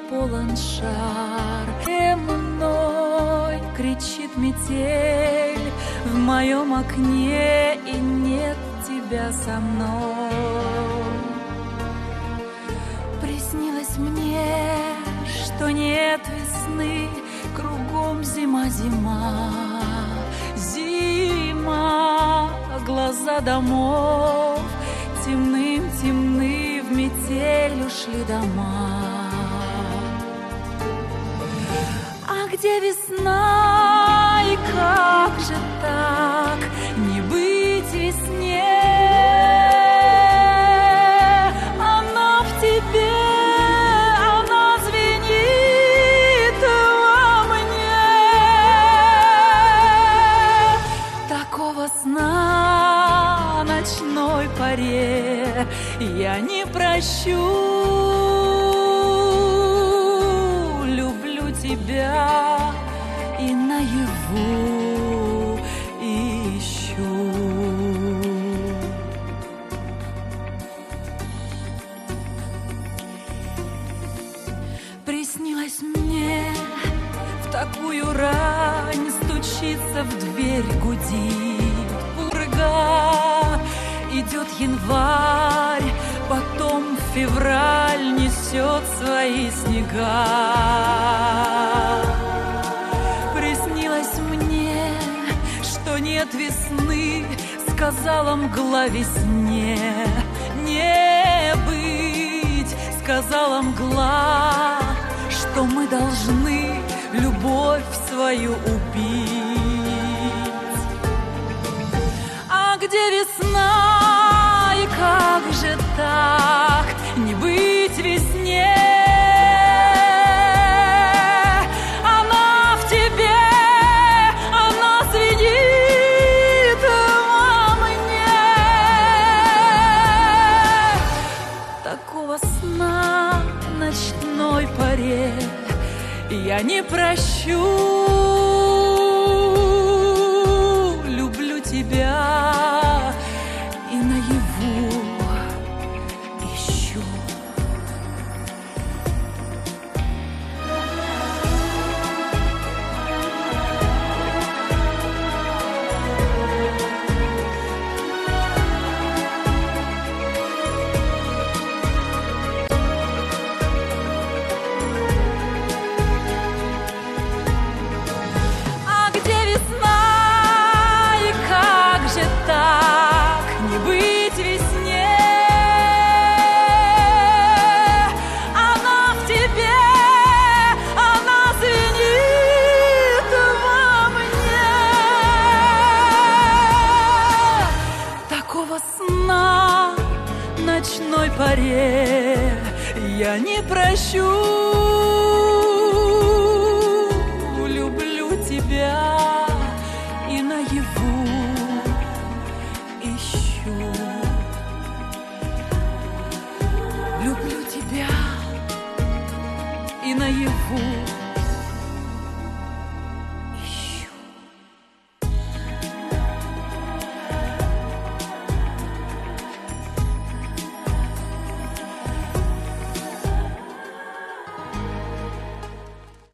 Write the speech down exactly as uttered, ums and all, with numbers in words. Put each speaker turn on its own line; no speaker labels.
полон шар. И мной кричит метель в моем окне, и нет тебя со мной. Приснилось мне, что нет весны, кругом зима, зима, зима. Глаза домов темным, темны, в метель ушли дома. А где весна, и как же так не быть весне? Она в тебе, она звенит во мне. Такого сна ночной поре я не прощу. Люблю тебя и наяву ищу. Приснилось мне в такую рань, стучится в дверь, гудит пурга. Идет январь, потом февраль несет свои снега. Приснилось мне, что нет весны, сказала мгла весне не быть. Сказала мгла, что мы должны любовь свою убить. А где весна, и как же так не быть весне? Она в тебе, она звенит во мне. Такого сна ночной поре я не прощу.